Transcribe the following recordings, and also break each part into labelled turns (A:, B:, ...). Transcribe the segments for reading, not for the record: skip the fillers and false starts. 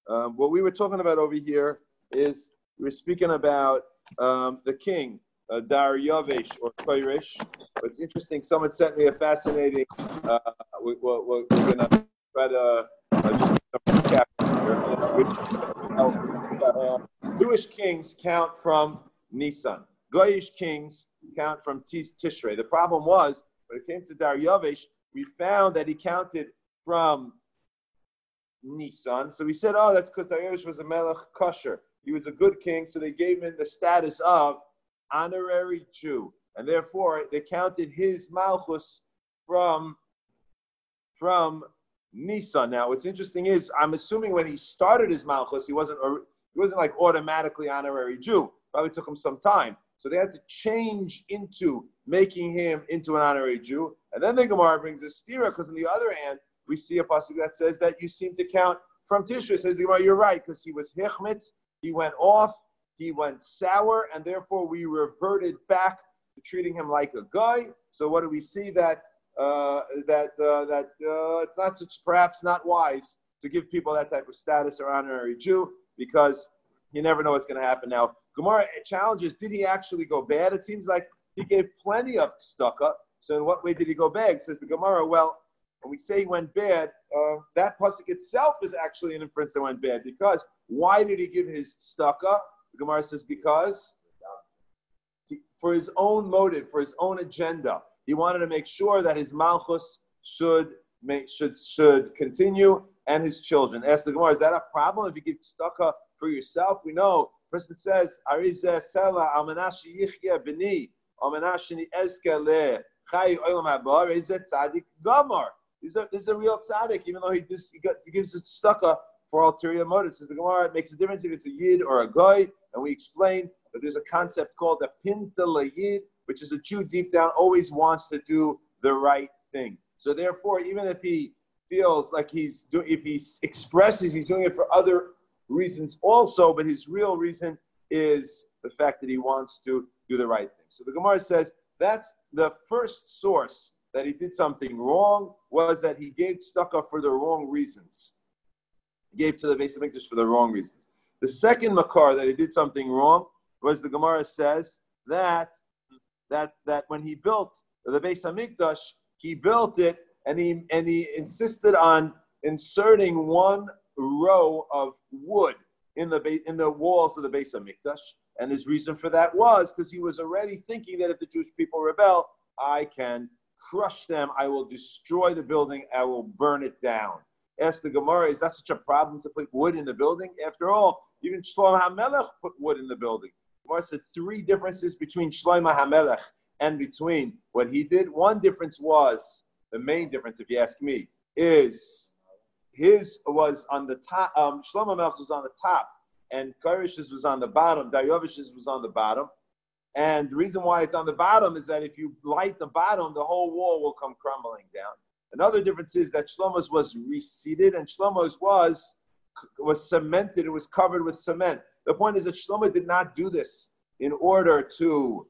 A: What we were talking about over here is we were speaking about the king, Daryavish or Koirish. It's interesting. Someone sent me a fascinating. We're going to try to just recap here. Jewish kings count from Nisan. Goyish kings count from Tishrei. The problem was when it came to Daryavish, we found that he counted from Nisan. So we said, oh, that's because Daryavish was a melech kosher. He was a good king, so they gave him the status of honorary Jew. And therefore, they counted his malchus from Nisan. Now, what's interesting is, I'm assuming when he started his malchus, he wasn't like automatically honorary Jew. Probably took him some time. So they had to change into making him into an honorary Jew. And then the Gemara brings a stira, because on the other hand, we see a pasuk that says that you seem to count from Tishrei. Says the Gemara, you're right, because he was hichmitz, he went off, he went sour, and therefore we reverted back to treating him like a guy. So what do we see? That it's not such, perhaps not wise to give people that type of status or honorary Jew, because you never know what's going to happen. Now, Gemara challenges, did he actually go bad? It seems like he gave plenty of tzedakah. So in what way did he go bad? Says the Gemara, well, when we say he went bad, that pasuk itself is actually an inference that went bad. Because why did he give his tzedakah? The Gemara says because for his own motive, for his own agenda, he wanted to make sure that his malchus should continue and his children. Ask the Gemara, is that a problem if you give tzedakah for yourself? We know. The person says, "Arizeh sela almanashi yichya b'ni almanashini ezke le chay olam haba." Arizeh tzaddik gamar. This is a real tzaddik, even though he gives a tzedakah for ulterior motives. Says the Gemara, it makes a difference if it's a yid or a goy, and we explained that there's a concept called a pinta layid, which is a Jew deep down always wants to do the right thing. So therefore, even if he feels like if he expresses he's doing it for other reasons also, but his real reason is the fact that he wants to do the right thing. So the Gemara says that's the first source that he did something wrong, was that he gave tzedakah for the wrong reasons. He gave to the Beis Hamikdash for the wrong reasons. The second makar that he did something wrong was the Gemara says that when he built the Beis Hamikdash, he built it and he insisted on inserting one row of wood in the walls of the Beis Hamikdash, and his reason for that was because he was already thinking that if the Jewish people rebel, I can crush them, I will destroy the building, I will burn it down. Ask the Gemara, is that such a problem to put wood in the building? After all, even Shlomo HaMelech put wood in the building. The Gemara said three differences between Shlomo HaMelech and between what he did. One difference was, the main difference, if you ask me, is his was on the top. Shlomo HaMelech was on the top, and Korish's was on the bottom. Daryavish's was on the bottom. And the reason why it's on the bottom is that if you light the bottom, the whole wall will come crumbling down. Another difference is that Shlomo's was reseated, and Shlomo's was cemented. It was covered with cement. The point is that Shlomo did not do this in order to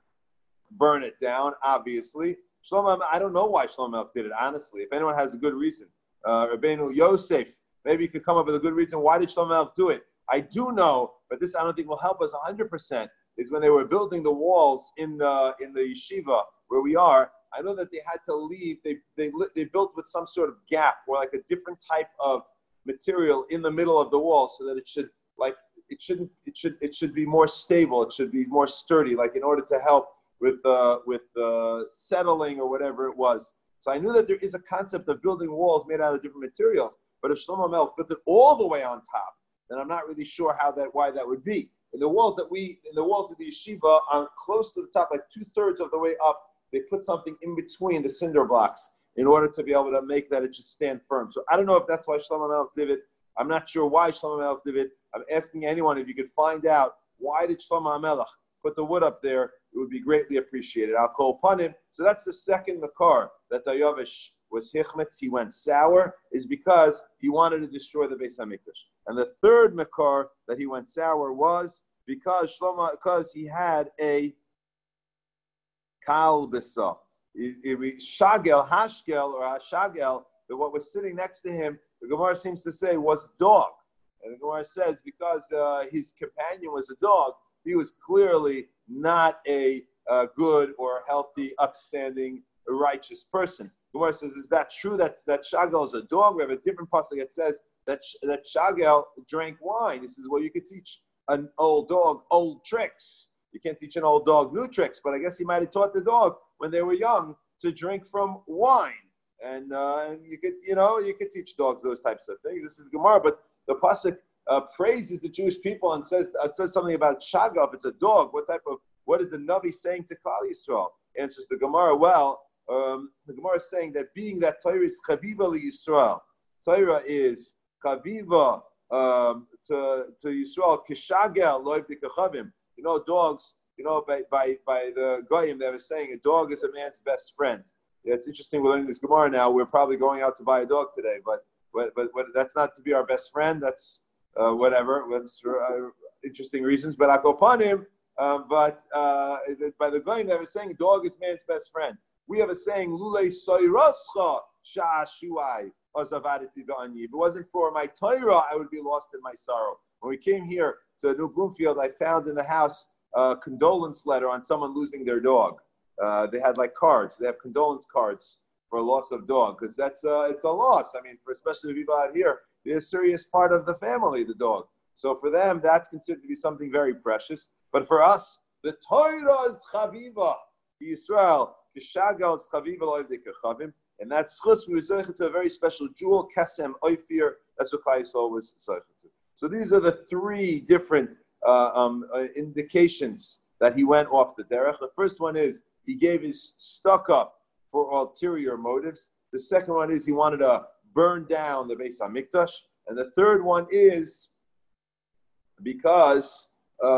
A: burn it down, obviously. Shlomo, I don't know why Shlomo did it, honestly. If anyone has a good reason. Rabbeinu Yosef, maybe you could come up with a good reason. Why did Shlomo do it? I do know, but this I don't think will help us 100%, is when they were building the walls in the yeshiva where we are, I know that they had to leave. They built with some sort of gap or like a different type of material in the middle of the wall so that it should be more stable. It should be more sturdy, like in order to help with settling or whatever it was. So I knew that there is a concept of building walls made out of different materials. But if Shlomo HaMelech built it all the way on top, then I'm not really sure why that would be. In the walls of the yeshiva, on close to the top, like 2/3 of the way up, they put something in between the cinder blocks in order to be able to make that it should stand firm. So I don't know if that's why Shlomo HaMelech did it. I'm not sure why Shlomo HaMelech did it. I'm asking anyone if you could find out why did Shlomo HaMelech put the wood up there. It would be greatly appreciated. I'll call upon him. So that's the second makar that Dayavish was hichmetz. He went sour, is because he wanted to destroy the Beis Hamikdash. And the third makar that he went sour was because he had a kalbisa. Shagel, hashgel, or hashagel, that what was sitting next to him, the Gemara seems to say, was dog. And the Gemara says because his companion was a dog, he was clearly not a good or healthy, upstanding, righteous person. The Gemara says, is that true that Shagel is a dog? We have a different pasuk that says that Shagel drank wine. He says, well, you could teach an old dog old tricks. You can't teach an old dog new tricks, but I guess he might have taught the dog when they were young to drink from wine. And you could teach dogs those types of things. This is Gemara, but the pasuk praises the Jewish people and says something about Shagel. If it's a dog, what is the Navi saying to Klal Yisrael? Answers the Gemara. Well, the Gemara is saying that being that Torah is chaviva Yisrael, Torah is chaviva to Yisrael. Kishagel loiv dekachavim. Dogs. By the Goyim, they were saying a dog is a man's best friend. Yeah, it's interesting. We're learning this Gemara now. We're probably going out to buy a dog today, but that's not to be our best friend. That's whatever. That's interesting reasons. But Akopanim. But by the Goyim, they were saying dog is man's best friend. We have a saying, Lulei soiroscha sha'ashuai ozavaditi v'anyi. If it wasn't for my Torah, I would be lost in my sorrow. When we came here to New Bloomfield, I found in the house a condolence letter on someone losing their dog. They had cards. They have condolence cards for a loss of dog because it's a loss. I mean, for especially people out here, they're a serious part of the family, the dog. So for them, that's considered to be something very precious. But for us, the Torah is chaviva. Yisrael, Kishagel is chaviva loiv dekachavim. And that's chus, we were zeicha to a very special jewel, Kesem Oifir. That's what Klal Yisrael was zeicha to. So these are the three different indications that he went off the derech. The first one is he gave his stuck up for ulterior motives. The second one is he wanted to burn down the Beis HaMikdash. And the third one is because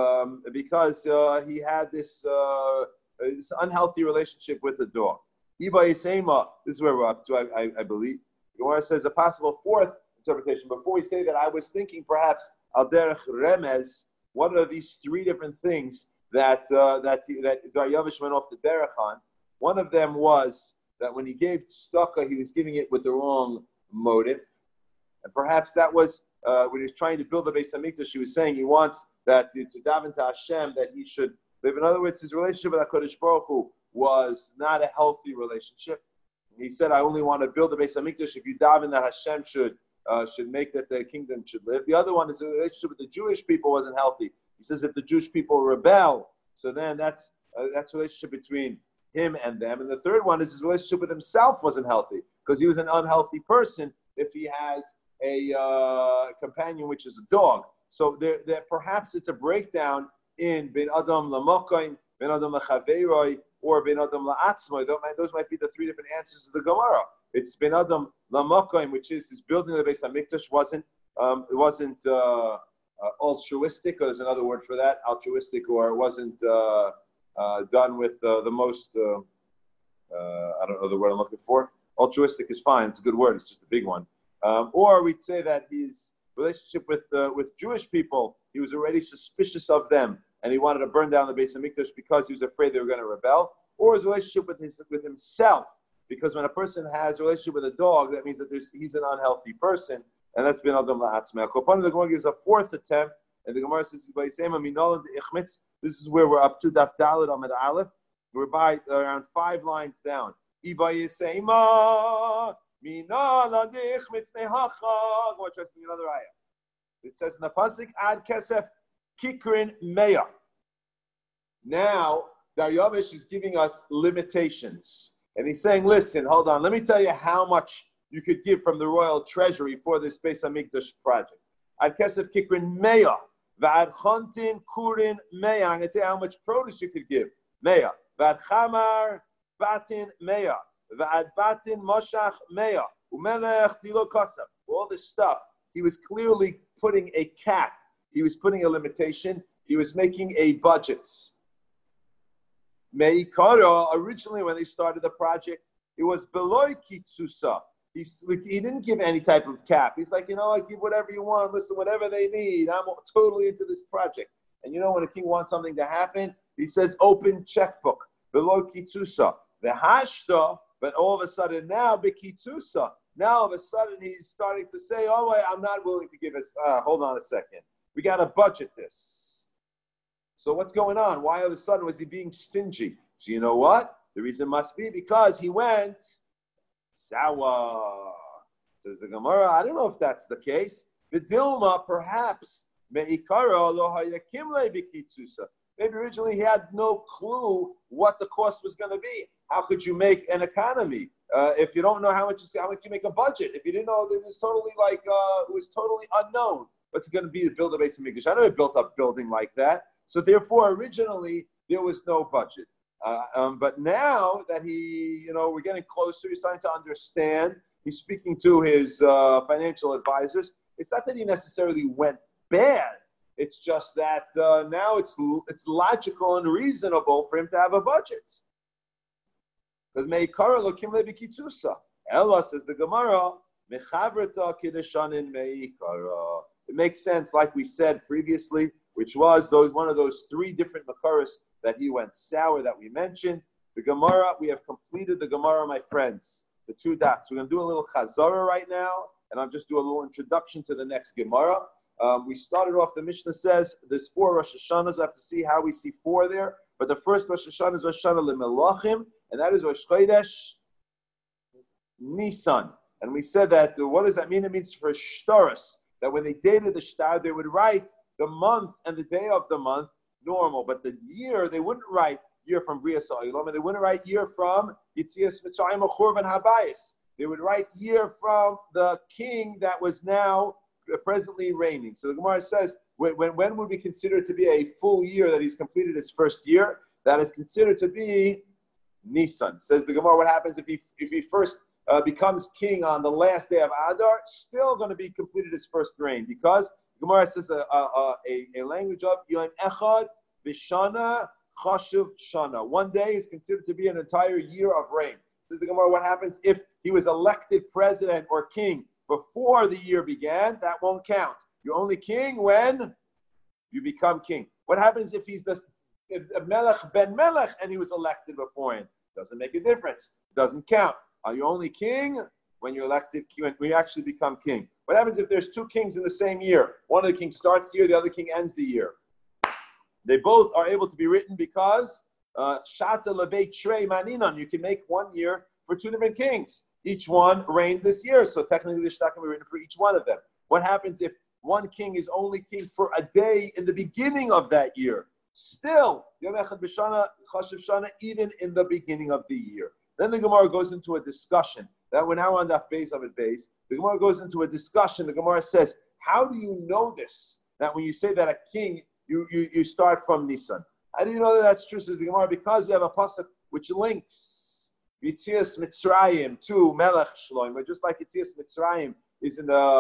A: he had this unhealthy relationship with the dog. Iba Yisema, this is where we're up to, I believe. The Gemara says a possible fourth interpretation. Before we say that, I was thinking perhaps al derech remez. What are these three different things that Daryavish went off the derech on? One of them was that when he gave tzedakah, he was giving it with the wrong motive, and perhaps that was when he was trying to build the Beis Hamikdash. He was saying he wants that to daven to Hashem that he should live. In other words, his relationship with HaKadosh Baruch Hu was not a healthy relationship. He said, "I only want to build the Beis Hamikdash if you daven that Hashem should make that the kingdom should live." The other one is the relationship with the Jewish people wasn't healthy. He says if the Jewish people rebel, so then that's a relationship between him and them. And the third one is his relationship with himself wasn't healthy because he was an unhealthy person if he has a companion which is a dog. So there perhaps it's a breakdown in Ben Adam Lamokain, Ben Adam Lachaveiroi, or Ben Adam La'atzmoi. Those might be the three different answers of the Gemara. It's Ben Adam Lamokain, which is his building of the Beis Hamikdash wasn't altruistic, or there's another word for that, altruistic, or it wasn't done with the most, I don't know the word I'm looking for. Altruistic is fine, it's a good word, it's just a big one. Or we'd say that his relationship with Jewish people, he was already suspicious of them, and he wanted to burn down the Beis Hamikdash because he was afraid they were going to rebel. Or his relationship with himself, because when a person has a relationship with a dog, that means that he's an unhealthy person, and that's been Adam La'atzmei. The Gemara gives a fourth attempt, and the Gemara says, this is where we're up to, Daf Daled Amud Aleph. We're by around 5 lines down. Gemara tries to give another ayah. It says in the pasuk, Ad Kesef Kikrin Meya. Now, Daryavish is giving us limitations. And he's saying, listen, hold on, let me tell you how much you could give from the royal treasury for this Beis Hamikdash project. Ad Kesef Kikrin Meya. V'ad Chontin Kurin Meya. I'm going to tell you how much produce you could give. Meya. V'ad Chamar Batin Meya. V'ad Batin Moshach Meya. Umelech Tilo Kosav. All this stuff. He was clearly putting a cap. He was putting a limitation. He was making a budget. Meikara, originally when they started the project, it was Beloy Kitsusa. He didn't give any type of cap. He's like, I give whatever you want. Listen, whatever they need. I'm totally into this project. And when a king wants something to happen, he says, open checkbook. Beloy Kitsusa. The Hashta, but all of a sudden now, Bekitsusa. Now all of a sudden he's starting to say, oh, wait, I'm not willing to give us, hold on a second. We got to budget this. So what's going on? Why all of a sudden was he being stingy? So you know what? The reason must be because he went sour. Says the Gemara, I don't know if that's the case. Vidilma, perhaps, me'ikara lo hayakim le'bikitzusa. Maybe originally he had no clue what the cost was going to be. How could you make an economy if you don't know how much you make a budget? If you didn't know, it was totally unknown. What's it going to be to build a base of Mikdash? I never built a building like that. So therefore, originally there was no budget. But now that we're getting closer, he's starting to understand. He's speaking to his financial advisors. It's not that he necessarily went bad. It's just that now it's logical and reasonable for him to have a budget. Because meikara lokim lebikitzusa. Ella, says the Gemara, mechavrata kidushanin meikara. It makes sense, like we said previously, which was one of those three different makaras that he went sour that we mentioned. The Gemara, we have completed the Gemara, my friends. The two dots. We're going to do a little chazara right now, and I'll just do a little introduction to the next Gemara. We started off, the Mishnah says there's 4 Rosh Hashanahs. I have to see how we see 4 there. But the first Rosh Hashanah is Rosh Hashanah L'Melachim, and that is Rosh Chodesh Nisan. And we said that, what does that mean? It means for shtaros, that when they dated the shtar, they would write the month and the day of the month normal. But the year, they wouldn't write year from Bria Sa'ilom, and they wouldn't write year from Yitzias Mitzrayim or Churban Habayis. They would write year from the king that was now presently reigning. So the Gemara says, when would be considered to be a full year that he's completed his first year? That is considered to be Nisan. Says the Gemara, what happens if he first becomes king on the last day of Adar? Still going to be completed his first reign, because the Gemara says a language of Yom Echad B'Shana Chashuv Shana. One day is considered to be an entire year of reign. Says the Gemara, what happens if he was elected president or king before the year began? That won't count. You're only king when you become king. What happens if he's the Melech ben Melech and he was elected beforehand? Doesn't make a difference. Doesn't count. Are you only king when you're elected, when you actually become king? What happens if there's 2 kings in the same year? One of the kings starts the year, the other king ends the year. They both are able to be written because Shata Lebeit Shrei Maninon. You can make 1 year for 2 different kings. Each one reigned this year, so technically the shtar can be written for each one of them. What happens if one king is only king for a day in the beginning of that year? Still, Yom Echad B'Shana Chashuv Shana, even in the beginning of the year. Then the Gemara goes into a discussion. That we're now on that base of it base. The Gemara goes into a discussion. The Gemara says, how do you know this? That when you say that a king, you start from Nisan. How do you know that that's true? Says the Gemara, because we have a pasuk which links Yitzias Mitzrayim to Melech Shlomo, just like Yitzias Mitzrayim is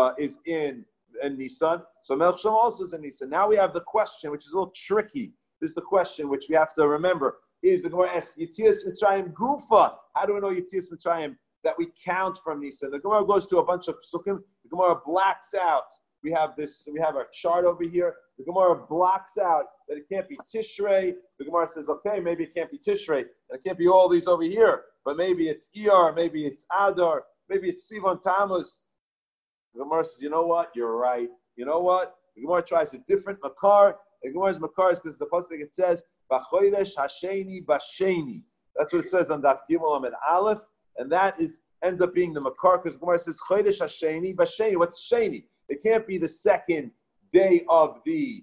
A: in Nisan. So Melech Shlomo also is in Nisan. Now we have the question, which is a little tricky. This is the question which we have to remember. Is the Gemara asks, Yitzias Mitzrayim Gufa? How do we know Yitzias Mitzrayim that we count from Nisan? The Gemara goes to a bunch of psukim. The Gemara blacks out. We have our chart over here. The Gemara blocks out that it can't be Tishrei. The Gemara says, okay, maybe it can't be Tishrei, and it can't be all these over here, but maybe it's Iyar, maybe it's Adar, maybe it's Sivan Tammuz. The Gemara says, you know what? You're right. You know what? The Gemara tries a different makar. The Gemara's makar is because the pasuk it says, B'chodesh Hasheni B'Sheni. That's what it says on Daf Gimel Amud Aleph, and that ends up being the makar because the Gemara says Chodesh Hasheni B'Sheni. What's Sheni? It can't be the second day of the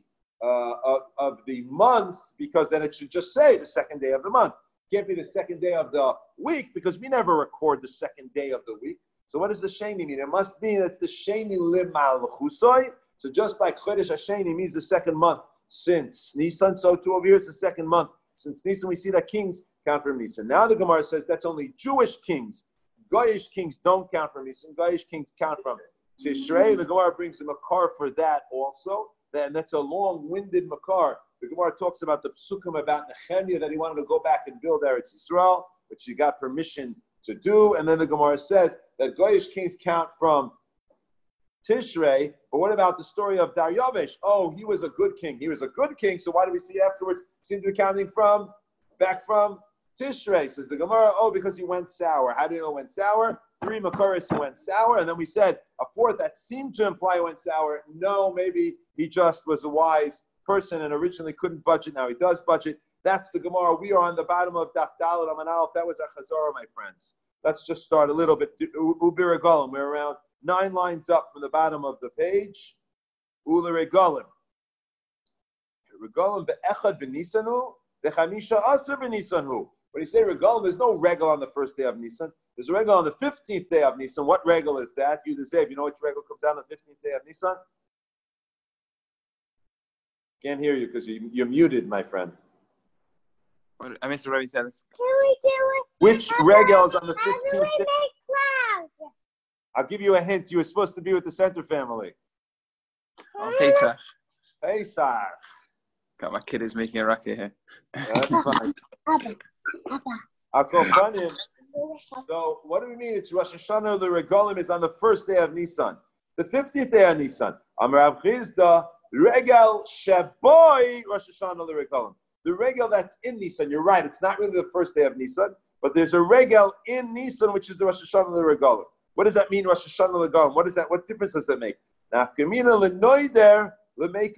A: month, because then it should just say the second day of the month. It can't be the second day of the week, because we never record the second day of the week. So what does the Sheni mean? It must mean it's the Sheni Limal V'Chusoi. So just like Chodesh Hasheni means the second month since Nisan, so too over here it's the second month since Nisan. We see that kings count from Nisan. Now the Gemara says that's only Jewish kings. Goyish kings don't count from Nisan. Goyish kings count from Tishrei. The Gemara brings a makar for that also. And that's a long-winded makar. The Gemara talks about the psukim about Nehemiah, that he wanted to go back and build Eretz Yisrael, which he got permission to do. And then the Gemara says that Goyish kings count from Tishrei. But what about the story of Daryavesh? Oh, he was a good king. He was a good king. So why do we see afterwards? Seem to be counting back from Tishrei. Says the Gemara, oh, because he went sour. How do you know he went sour? 3 Makaris went sour, and then we said a fourth that seemed to imply went sour. No, maybe he just was a wise person and originally couldn't budget. Now he does budget. That's the Gemara. We are on the bottom of Daf Dalet Amud Aleph. That was our Chazorah, my friends. Let's just start a little bit. Ubi Regalim. We're around 9 lines up from the bottom of the page. Ula Regalim. Regalim be'echad b'nisanu, be'chamisha asar b'nisanu. When you say regalim, there's no regal on the first day of Nisan. There's a regal on the 15th day of Nisan. What regal is that? You say, you know which regal comes out on the 15th day of Nisan? Can't hear you because you're muted, my friend.
B: What, Mr. Ravi said this.
C: Can we do it?
A: Which regal is on the 15th
C: How do we
A: day?
C: make clouds?
A: I'll give you a hint. You were supposed to be with the Center family.
B: Oh, Pesach.
A: Pesach.
B: God, my kid is making a racket here.
A: That's fine.
C: Papa.
A: Akofanim. So, what do we mean? It's Rosh Hashanah. The regalim is on the first day of Nisan, the 15th day of Nisan. Amar Rav Chizda, regal sheboy Rosh Hashanah the regalim. The regal that's in Nisan. You're right. It's not really the first day of Nisan, but there's a regal in Nisan, which is the Rosh Hashanah the regalim. What does that mean, Rosh Hashanah the regalim? What is that? What difference does that make? Nafkamina lenoider. We're going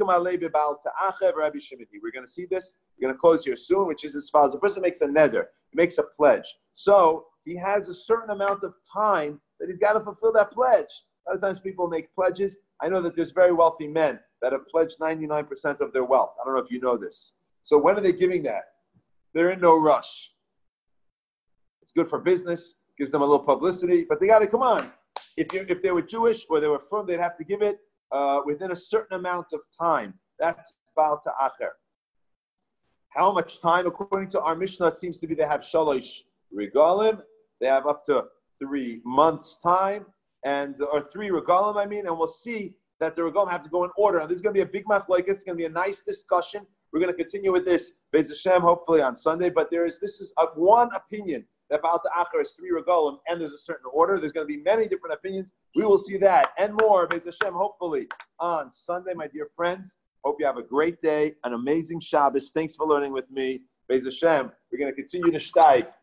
A: to see this. We're going to close here soon, which is as follows. The person makes a neder. He makes a pledge. So he has a certain amount of time that he's got to fulfill that pledge. A lot of times people make pledges. I know that there's very wealthy men that have pledged 99% of their wealth. I don't know if you know this. So when are they giving that? They're in no rush. It's good for business. Gives them a little publicity. But they got to, come on. If they were Jewish or they were firm, they'd have to give it within a certain amount of time. That's Baal Ta'acher. How much time? According to our Mishnah, it seems to be they have Shalosh Regalim. They have up to 3 months' time, or 3 Regalim, and we'll see that the Regalim have to go in order. Now, there's going to be a big machlokes. It's going to be a nice discussion. We're going to continue with this, Be'ez Hashem, hopefully on Sunday, but this is one opinion that Baal Ta'acher is 3 regalim, and there's a certain order. There's going to be many different opinions. We will see that and more, Be'ez Hashem, hopefully on Sunday, my dear friends. Hope you have a great day, an amazing Shabbos. Thanks for learning with me. Be'ez Hashem, we're going to continue to steig